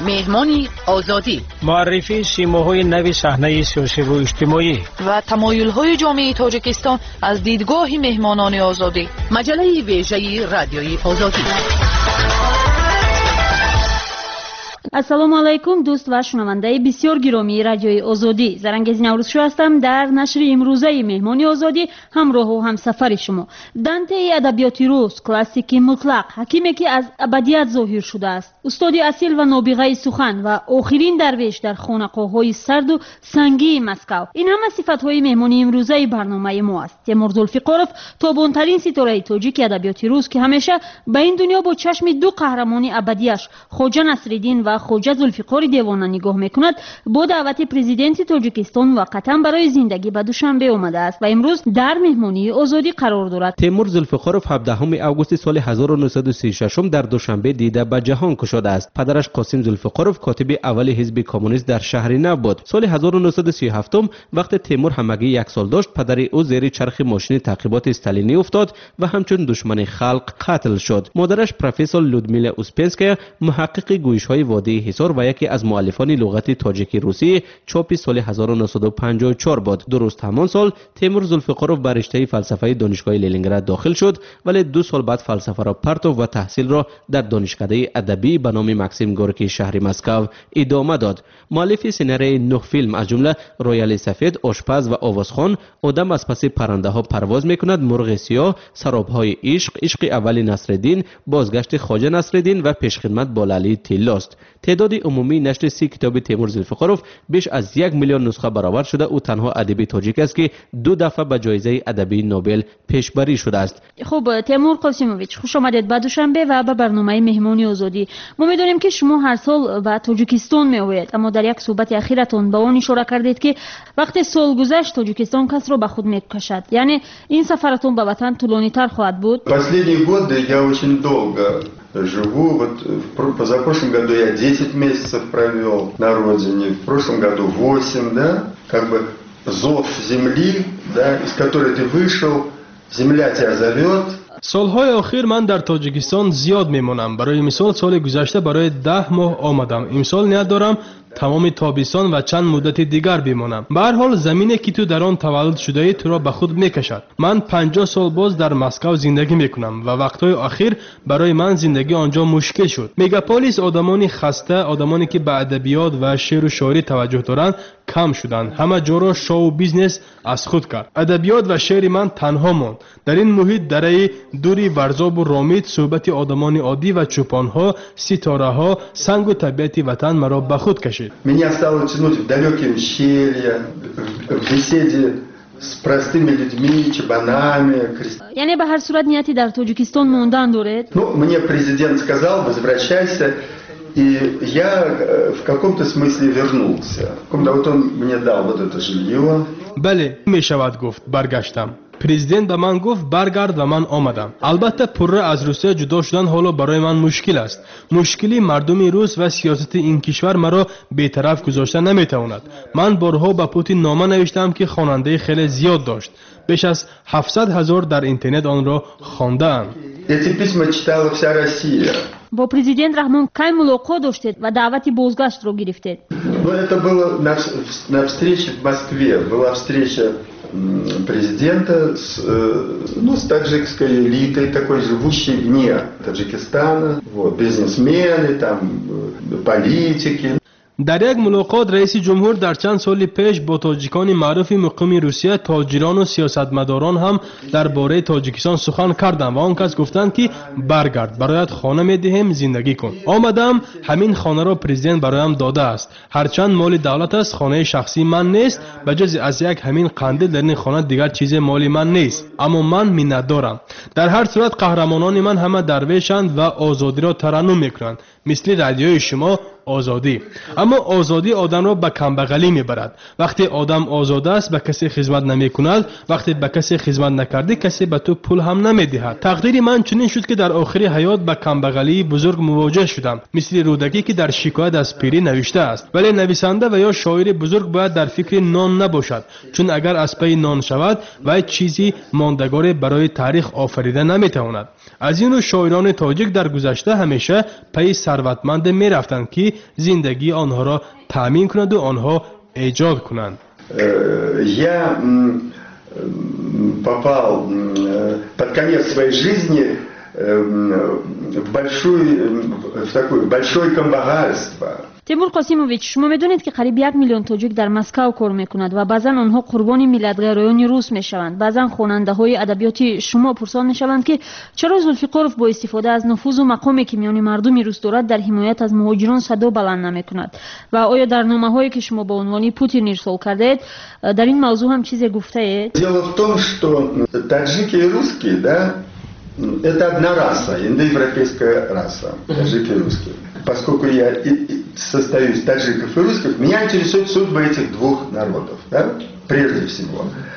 مهمانی آزادی، معرفی سیماهای نوی صحنه سیاسی و اجتماعی و تمایل‌های جامعه تاجیکستان از دیدگاه مهمانان آزادی. مجله ویژه رادیوی آزادی. ассалому алайкум дӯст ва шунавандаи бисёр гиромии радиои озодӣ. Зарангези наврӯзшӯ ҳастам. дар нашри имрӯзаи меҳмони озодӣ ҳамроҳу ҳамсафари шумо. дантеи адабиёти рус, классики мутлақ, ҳакиме ки аз абадият зоҳир шудааст, устоди асил ва нобиғаи сухан ва охирин дарвеш дар хонақоҳҳои сарду сангии Москав. ин ҳама сифатҳои меҳмони имрӯзаи барномаи мо аст. Темур Зулфиқоров тобонтарин ситораи тоҷики адабиёти рус ки ҳамеша ба ин дунё бо чашми ду қаҳрамони абадиаш Хоҷа Насриддин ва Хоҷа Зулфиқори Девона нигоҳ мекунад, бо даъвати президенти Тоҷикистон муваққатан барои зиндагӣ ба Душанбе омадааст ва имрӯз дар меҳмонии озодӣ қарор дорад. Темур Зулфиқоров 17 августи соли 1936 дар Душанбе дида ба ҷаҳон кушодааст. Падараш Қосим Зулфиқоров котиби аввали ҳизби коммунист дар шаҳри Нав буд. Соли 1937 вақте Темур ҳамагӣ 1 сол дошт, падари ӯ зери чархи мошини таъқиботи сталинӣ уфтод ва ҳамчун душмани халқ қатл шуд. Модараш профессор Людмила Успенская, муҳаққиқи гӯишҳои водии ҳисор ва яке аз муаллифони луғати тоҷики русӣ, чопи соли 1954 буд. Дуруст ҳамон сол Темур Зулфиқоров ба риштаи фалсафаи донишгоҳи Ленинград дохил шуд, вале 2 сол баъд фалсафаро партов ва таҳсилро дар донишкадаи адабӣ ба номи Максим Горький шаҳри Москав идома дод. муаллифи сценарияи 9 филм аз ҷумла Рояли сафед, Ошпаз ва Овозхон, Одам аз паси паррандаҳо парвоз мекунад, Мурғи сиёҳ, Саробҳои ишқ, Ишқи аввали Насриддин, Бозгашти Хоҷа Насриддин ва Пешхидмат бо Лалии Тиллост. تعداد عمومی نشر 30 کتاب تیمور زلفیقاروف بیش از 1 میلیون نسخه برآورد شده. او تنها ادیب تاجیک است که 2 دفعه به جایزه ادبی نوبل پیشبری شده است. خب تیمور قاسیموویچ، خوش آمدید به دوشنبه و به برنامه مهمانی آزادی. ما می‌دونیم که شما هر سال به تاجیکستان می‌آیید، اما در یک صحبت اخیرتون به آن اشاره کردید که وقتی سال گذشت تاجیکستان کس را به خود می‌کشد. یعنی این سفرتون به وطن طولانی‌تر خواهد بود. Последние годы я очень долго живу. Вот в позапрошлом году я 10 месяцев провел на родине, в прошлом году 8, да, как бы зов земли, да, из которой ты вышел, земля тебя зовет. سالهای آخر من در تاجیکستان زیاد میمونم. برای مثال سال گذشته برای 10 ماه آمدم. امسال نیت دارم تمام تابستان و چند مدت دیگر بمانم. به هر حال زمینی که تو در آن تولد شده ای تو را به خود میکشد. من 50 سال باز در مسکو زندگی میکنم و وقتهای اخیر برای من زندگی آنجا مشکل شد. مگاپولیس آدمانی خسته، آدمانی که به ادبیات و شعر و شاعری توجه دارند کم شدند. همه جا را شو بیزنس از خود کرد. ادبیات و شعر من تنها ماند. در این محیط درای دوری ورزاب و رامید صحبت آدمان عادی و چوپانها، ستاره‌ها، سنگ و طبیعت وطن مرا به خود کشید. Меня стало тянуть в далекие ущелья, в беседе с простыми людьми, чабанами. یعنی به هر صورت نیتی در تاجیکستان موندن دارید؟ Ну, мне президент сказал, возвращайся, и я в каком-то смысле вернулся. Вот он мне дал вот это жилье. بله میشود گفت برگشتم. پرزیدنت به من گفت برگرد و من آمدم. البته پره از روسیه جدا شدن حالا برای من مشکل است. مشکلی مردم روس و سیاست این کشور مرا بی‌طرف گذاشته نمیتواند. من بارها به پوتین نامه نوشتم که خواننده خیلی زیاد داشت. بیش از 700,000 در اینترنت آن را خوانده‌ام. Эти письма читала вся Россия. با президент Рахмон کی ملاقات داشتید و دعوتی بازگشت رو گرفتید؟ Ну, это было на встрече в Москве. Была встреча президента с таджикской элитой, такой живущей вне Таджикистана, вот, бизнесмены, там, политики. در یک ملاقات رئیس جمهور در چند سال پیش با تاجیکان معروف مقیم روسیه، تاجران و سیاستمداران هم درباره تاجیکستان سخن کردند و آن کس گفتند که برگرد، برایت خانه میدهیم زندگی کن. آمدم، همین خانه را پرزیدنت برایم داده است. هرچند مال دولت است، خانه شخصی من نیست. بجز از یک همین قندیل در این خانه دیگر چیز مالی من نیست، اما من منت دارم. در هر صورت قهرمانان من همه درویشند و آزادی را ترنم میکنند، مثل رادیوی شما آزادی. اما آزادی آدم را به کمبغلی میبرد. وقتی آدم آزاد است به کسی خدمت نمیکند، وقتی به کسی خدمت نکردی کسی به تو پول هم نمیدهد. تقدیر من چنین شد که در آخر حیات به کمبغلی بزرگ مواجه شدم، مثل رودکی که در شکایت از پیری نوشته است. ولی نویسنده و یا شاعر بزرگ باید در فکر نان نباشد، چون اگر از پی نان شود و چیزی ماندگار برای تاریخ آفریده نمیتواند. از این رو شاعران تاجیک در گذشته همیشه پی ثروتمند میرفتند که زندگی آنها را تأمین کند و آنها ایجاد کنند. Я попал под конец своей жизни в такое большое камбагальство. تیمور قاسیموویچ، شما میدونید که قریب 1 میلیون تاجیک در مسکو کار میکنند و بعضا آنها قربانی ملت‌گرایان روس میشوند. بعضا خواننده های ادبیات شما پرسان میشوند که چرا زولفیقارف با استفاده از نفوذ و مقامی که میان مردم روس دارد در حمایت از مهاجران صدا بلند نمیکند و آیا در نامه‌هایی که شما با عنوان پوتین ارسال کردید در این موضوع هم چیزی گفته اید؟ Дело в том, что таджики и русские, да, это одна раса, индоевропейская раса, таджики и русские. Поскольку я состою из таджиков и русских, меня интересует судьба этих двух народов, да, прежде всего.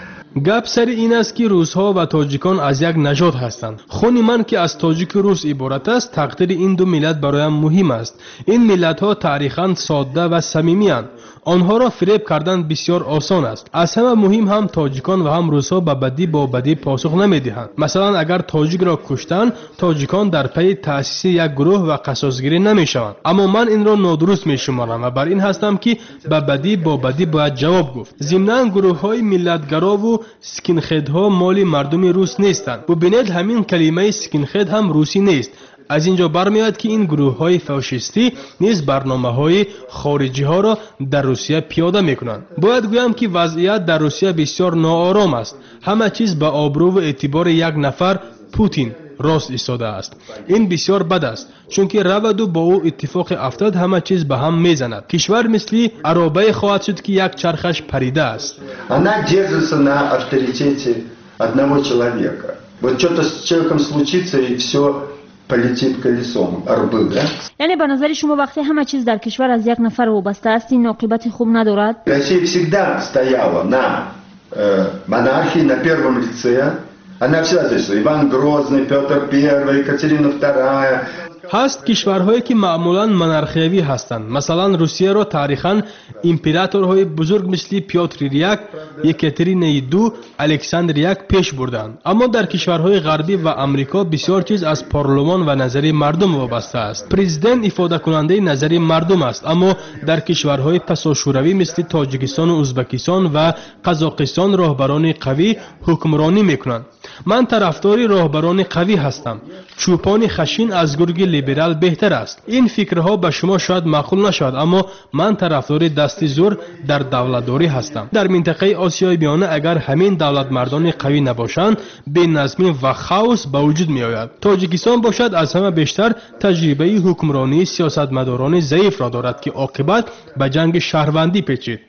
گپ سر این است که روس‌ها و تاجیکان از یک نژاد هستند. خون من که از تاجیک و روس عبارت است، تقدیر این دو ملت برایم مهم است. این ملت‌ها تاریخاً ساده و صمیمی‌اند. آنها را فریب کردن بسیار آسان است. از همه مهم هم تاجیکان و هم روس‌ها به بدی با بدی پاسخ نمی‌دهند. مثلا اگر تاجیک را کشتن، تاجیکان در پی تأسیس یک گروه و قصاص‌گیری نمی‌شوند. اما من این را نادرست می‌شمارم و بر این هستم که به بدی با بدی باید جواب گفت. ضمناً گروه‌های ملت‌گرا و سکینخدها مال مردم روس نیستند. ببینید همین کلمه سکینخد هم روسی نیست. از اینجا برمیاد که این گروه‌های فاشیستی نیز برنامه‌های خارجی‌ها را در روسیه پیاده می‌کنند. باید گویم که وضعیت در روسیه بسیار ناآرام است. همه چیز به آبرو و اعتبار یک نفر پوتین راست ایستاده است. این بسیار بد است، چون که رود و با او اتفاق افتاد همه چیز به هم میزند. کشور مثل عربه خواهد شد که یک چرخش پریده است. Она держится на авторитете одного человека. Вот что-то с человеком случится и все полетит колесом. Арбы, да? یعنی به نظر شما وقتی همه چیز در کشور از یک نفر وابسته است این عاقبت خوب ندارد؟ Россия всегда стояла на монархии, на первом лице. Она всегда здесь. Иван Грозный, Петр I, Екатерина II. هست کشورهایی که معمولاً منارخیوی هستند. مثلا روسیه را تاریخاً امپراتورهای بزرگ مثل پیوتر یک، یکاترین دو، الکساندر یک پیش بردند. اما در کشورهای غربی و امریکا بسیار چیز از پارلمان و نظر مردم وابسته است. پرزیدنت افاده کننده نظر مردم است، اما در کشورهای پساشوروی مثل تاجیکستان و ازبکستان و قزاقستان راهبران قوی حکمرانی میکنند. من طرفدار راهبران قوی هستم. چوپان خشین از گرگ لیبرال بهتر است. این فکرها به شما شاید معقول نشود، اما من طرفدار دست زور در دولتداری هستم. در منطقه آسیای میانه اگر همین دولت مردان قوی نباشند، بی‌نظمی و خاوس به وجود می آید. تاجیکستان باشد از همه بیشتر تجربه حکمرانی سیاستمداران ضعیف را دارد که عاقبت به جنگ شهروندی پیچید.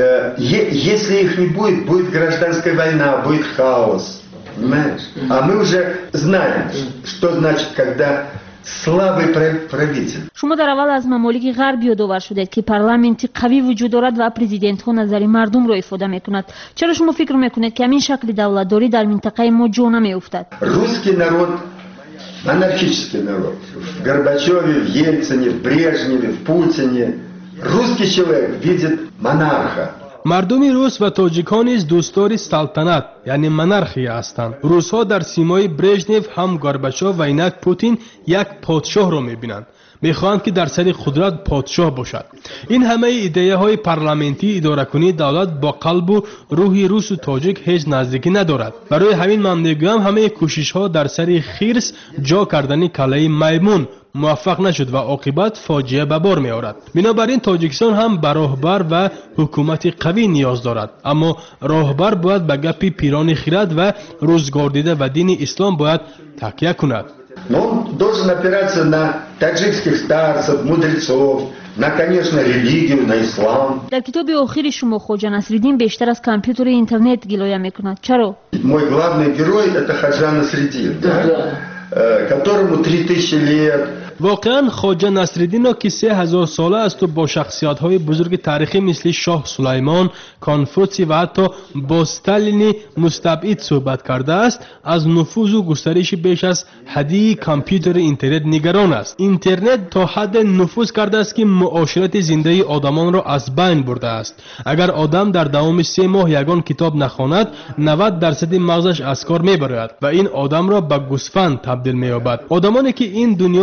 Если их не будет, будет гражданская война, будет хаос. Понимаешь? А мы уже знаем, что значит, когда слабый правитель. شما در اول از ممالک غرب یادآور شدید که پارلمانت قوی وجود دارد و پرزیدنت ها نظر مردم را افاده میکند. چرا شما فکر میکنید که همین شکل دولتداری در منطقه ما جا نمیافتد؟ Русский народ, монархический народ. В Горбачеве, в Ельцине, в Брежневе, в Путине. Русский человек видит монарха. مردم روس و تاجیکان نیز دوستدار سلطنت یعنی منارخی هستند. روس‌ها در سیمای برژنف هم گورباچوف و اینک پوتین یک پادشاه را می‌بینند. می‌خواهند که در سر قدرت پادشاه باشد. این همه ایده‌های پارلمانتی اداره کنی دولت با قلب و روح روس و تاجیک هیچ نزدیکی ندارد. برای همین من میگویم همه کوشش‌ها در سر خرس جا کردن کله میمون موفق نشد و عاقبت فاجعه به بار می آورد. بنابراین تاجیکستان هم به راهبر و حکومت قوی نیاز دارد، اما راهبر باید به گپ پیران خرد و روزگار دیده و دین اسلام باید تکیه کند. Но он должен опираться на таджикских старцев, мудрецов, на, конечно, религию, на ислам. در کتاب آخر شما خواجه نصرالدین بیشتر از کامپیوتر اینترنت گلایه میکند. چرا؟ Мой главный герой это Хаджа Насреддин, да? Которому 3000 лет. واقعا خواجه نصرالدین که 3000 ساله است و با شخصیت‌های بزرگ تاریخی مثل شاه سلیمان، کانفوسی و حتی با استالین مستبعد صحبت کرده است، از نفوذ و گسترش بیش از حدی کامپیوتر اینترنت نگران است. اینترنت تا حد نفوذ کرده است که معاشرت زنده آدمان را از بین برده است. اگر آدم در دوام 3 ماه یگان کتاب نخواند، 90% مغزش از کار میبرد و این آدم را به گوسفند تبدیل می‌یابد. آدمانی که این دنیا را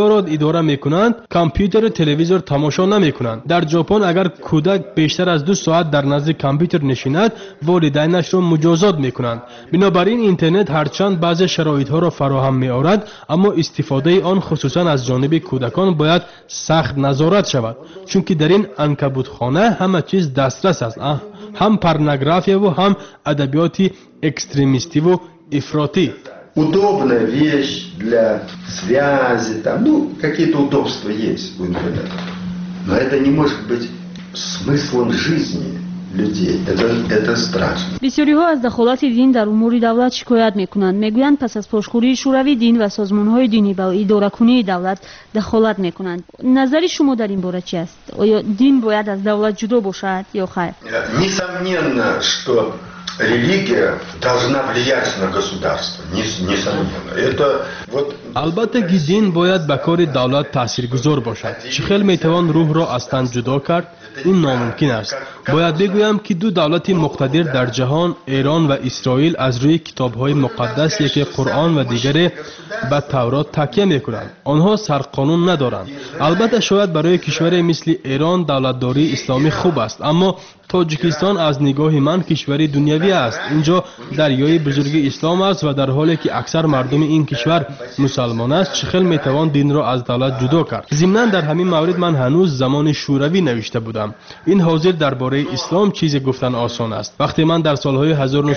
دوره میکنند کامپیوتر و تلویزیون تماشا نمیکنند. در ژاپن اگر کودک بیشتر از 2 ساعت در نزد کامپیوتر نشیند والدینش را مجازات میکنند. بنابراین اینترنت هرچند بعضی شرایط ها را فراهم می‌آورد اما استفاده آن خصوصا از جانب کودکان باید سخت نظارت شود، چون که در این عنکبوتخانه همه چیز دسترس است، هم порнография و هم ادبیات экстремисти و افراطی. Удобная вещь для связи, там, какие-то удобства есть в интернете. Но это не может быть смыслом жизни людей. Это страшно. بسیاری‌ها از دخالت دین در امور دولت شکایت می‌کنند. می‌گویند پس از پاشخوری شوروی دین و سازمان‌های دینی به اداره‌کنی دولت دخالت می‌کنند. نظر شما در این باره چی است؟ آیا دین باید از دولت جدا باشد یا خیر؟ Несомненно, что религия должна влиять на государство. Несомненно. Это вот البته که دین باید به کار دولت تاثیرگذار باشد. چخیل میتوان روح را از تن جدا کرد؟ این ناممکن است. باید بگویم که 2 دولت مقتدر در جهان، ایران و اسرائیل، از روی کتاب‌های مقدس، یکی قرآن و دیگری به تورات تکیه می‌کنند. آنها سرقانون ندارند. البته شاید برای کشوری مثل ایران دولتداری اسلامی خوب است، اما تاجیکستان از نگاه من کشوری دنیوی است. اینجا دریای بزرگ اسلام است و در حالی که اکثر مردم این کشور مسلمان است، چخیل میتوان دین را از دولت جدا کرد؟ ضمناً در همین مورد من هنوز زمان شوروی نوشته بودم. این حاضر درباره اسلام چیزی گفتن آسان است. وقتی من در سالهای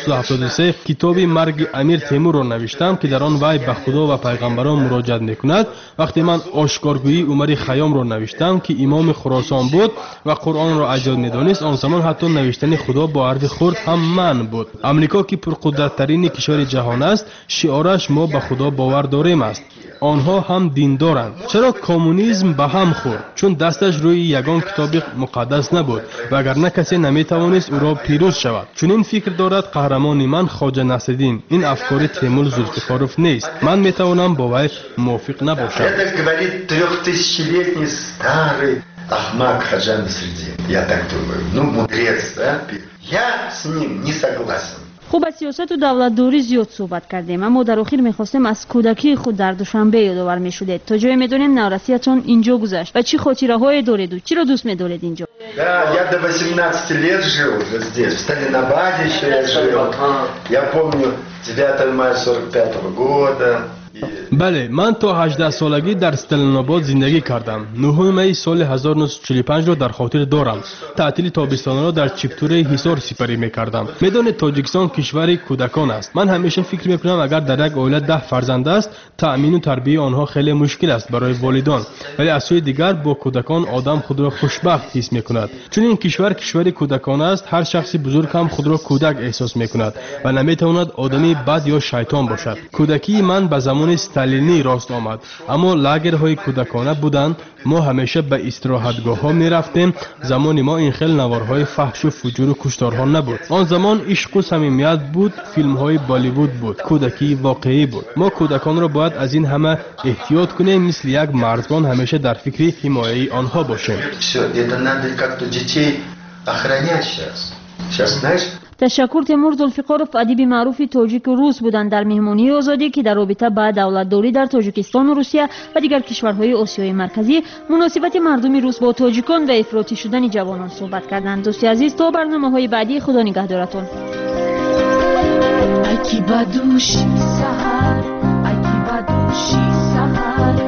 1973 کتاب مرگ امیر تیمور را نوشتم که در آن وی به خدا و پیغمبران مراجعت میکند، وقتی من آشکارگویی عمر خیام را نوشتم که امام خراسان بود و قرآن را اجل میدانست، آن زمان حتی نوشتن خدا با حرف خرد هم من بود. امریکا که پرقدرترین کشور جهان است، شعارش ما به خدا باور داریم است. آنها هم دین دارند. چرا کمونیسم به هم خورد؟ چون دستش روی یگان کتاب مقدس نبود، وگرنه کسی نمیتوانست او را پیروز شود. چون این فکر دارد قهرمان من خواجه نصرالدین. این افکار تیمور ذوالفقاروف نیست. من میتوانم با وی موافق نباشم. Это говорит 3000-летний старый Ахмад Хаджа Насреддин. Я так думаю. Мудрец, да? Я с ним не согласен. خوب از سیاست و دولتداری زیاد صحبت کردیم، اما در آخر میخواستیم از کودکی خود در دوشنبه یادآور میشدید. تا جایی میدونیم نورسیتون اینجا گذشت و چی خاطره‌هایی دارید و چی را دوست می‌دارید اینجا؟ Да, я до 18 лет жил уже здесь, в Сталинабаде еще я жил. Я помню 9 мая 45 года. بله، من تا 18 سالگی در استالیناباد زندگی کردم. 9 می سال 1945 را در خاطر دارم. تعطیل تابستان را در چپتور حصار سپری می‌کردم. میدان تاجیکستان کشور کودکان است. من همیشه فکر می‌کنم اگر در یک عائله 10 فرزند است، تأمین و تربیت آنها خیلی مشکل است برای والدان. ولی از سوی دیگر با کودکان آدم خود را خوشبخت حس می‌کند. چون این کشور کودکان است، هر شخص بزرگ هم خود را کودک احساس می‌کند و نمی‌تواند آدمی بد یا شیطان باشد. کودکی من به زمان استالینی راست آمد، اما لاگرهای کودکانه بودند. ما همیشه به استراحتگاه ها می رفتیم. زمان ما این خیل نوارهای فحش و فجور و کشتارها نبود. آن زمان عشق و صمیمیت بود، فیلم های بالیوود بود، کودکی واقعی بود. ما کودکان را باید از این همه احتیاط کنیم، مثل یک مرزبان همیشه در فکر حمایه آنها باشیم. تشکر. تیمور ذوالفقاروف ادیب معروف تاجیک و روس بودند در مهمانی آزادی که در رابطه با دولتداری در تاجیکستان و روسیه و دیگر کشورهای آسیای مرکزی، مناسبت مردم روس با تاجیکان و افراطی شدن جوانان صحبت کردند. دوستی عزیز، تا برنامه‌های بعدی، خدا نگهدارتون. اکی بدوشی سحر، اکی بدوشی سحر